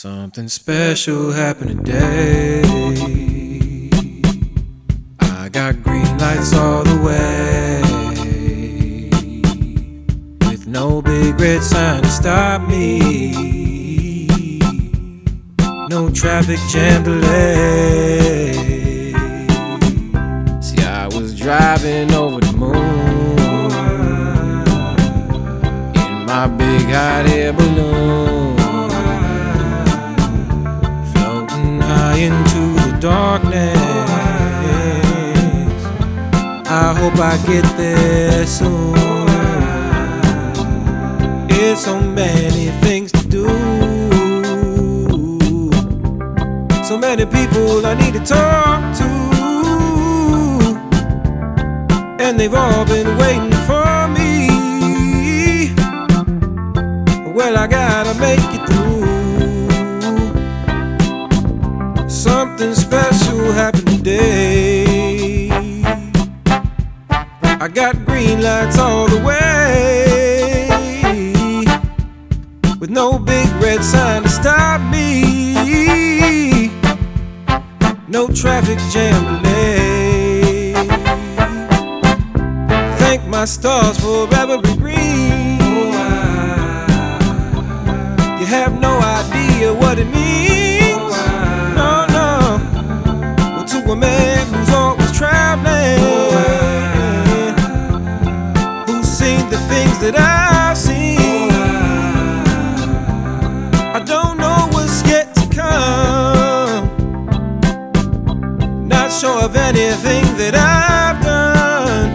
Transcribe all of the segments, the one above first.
Something special happened today. I got green lights all the way, with no big red sign to stop me, no traffic jam delay. See, I was driving over the moon in my big hot air balloon, into the darkness. I hope I get there soon. It's so many things to do, so many people I need to talk to, and they've all been waiting for me. Well, I gotta make it through. Something special happened today. I got green lights all the way, with no big red sign to stop me, no traffic jam delay. Thank my stars for every green. You have no idea what it means. To a man who's always traveling, who's seen the things that I've seen. I don't know what's yet to come, not sure of anything that I've done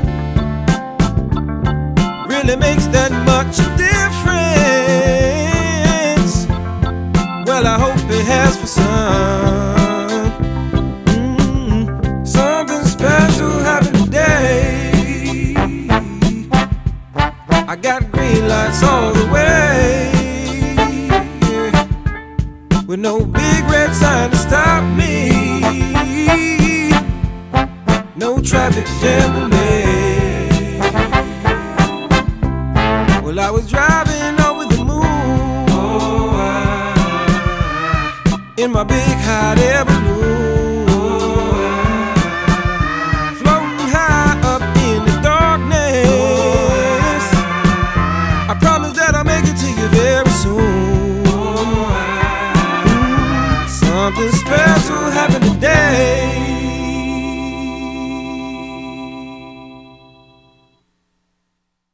really makes that much difference. Well, I hope it has for some. I got green lights all the way, with no big red sign to stop me, no traffic jam delay. Well, I was driving over the moon in my big hot air balloon.